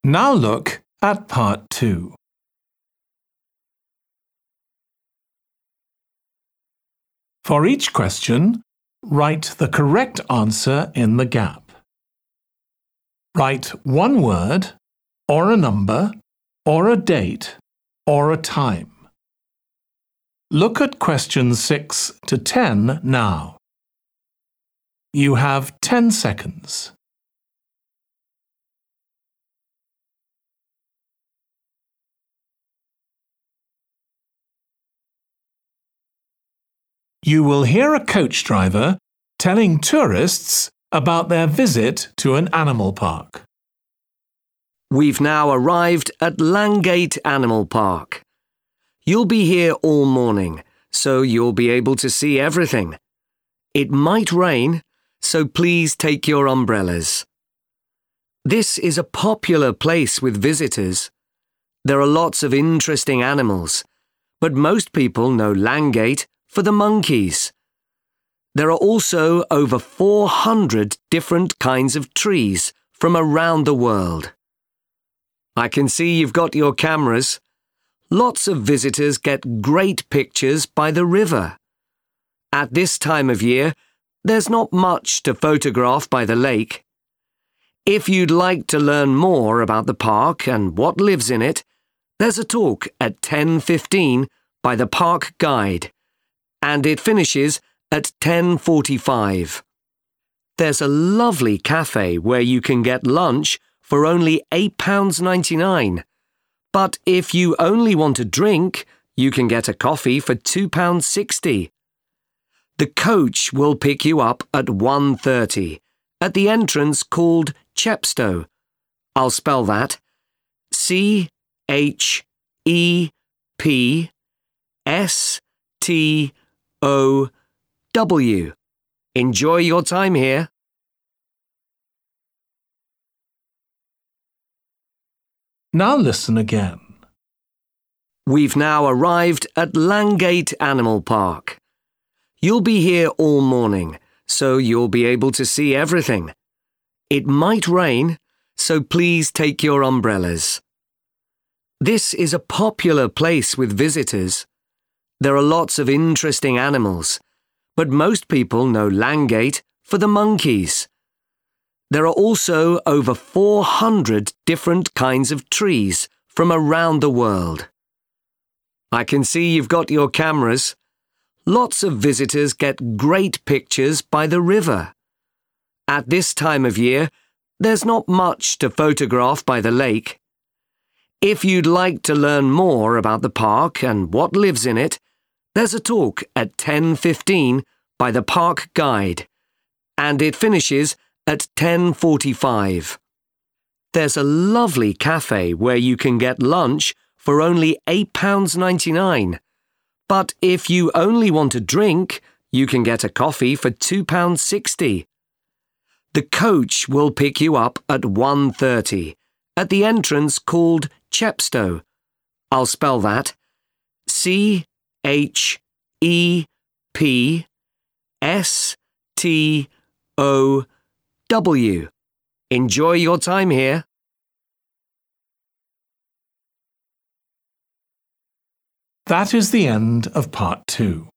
Now look at part 2. For each question, write the correct answer in the gap. Write one word, or a number, or a date, or a time. Look at questions 6 to 10 now. You have 10 seconds. You will hear a coach driver telling tourists about their visit to an animal park. We've now arrived at Langate Animal Park. You'll be here all morning, so you'll be able to see everything. It might rain, so please take your umbrellas. This is a popular place with visitors. There are lots of interesting animals, but most people know Langate for the monkeys. There are also over 400 different kinds of trees from around the world. I can see you've got your cameras. Lots of visitors get great pictures by the river. At this time of year, there's not much to photograph by the lake. If you'd like to learn more about the park and what lives in it, there's a talk at 10:15 by the park guide, and it finishes at 10:45. There's a lovely cafe where you can get lunch for only £8.99. But if you only want a drink, you can get a coffee for £2.60. The coach will pick you up at 1:30 at the entrance called Chepstow. I'll spell that. CHEPSTOW. Enjoy your time here. Now listen again. We've now arrived at Langate Animal Park. You'll be here all morning, so you'll be able to see everything. It might rain, so please take your umbrellas. This is a popular place with visitors. There are lots of interesting animals, but most people know Langate for the monkeys. There are also over 400 different kinds of trees from around the world. I can see you've got your cameras. Lots of visitors get great pictures by the river. At this time of year, there's not much to photograph by the lake. If you'd like to learn more about the park and what lives in it, there's a talk at 10:15 by the park guide, and it finishes at 10:45. There's a lovely cafe where you can get lunch for only £8.99. But if you only want a drink, you can get a coffee for £2.60. The coach will pick you up at 1:30 at the entrance called Chepstow. I'll spell that. CHEPSTOW. Enjoy your time here. That is the end of part 2.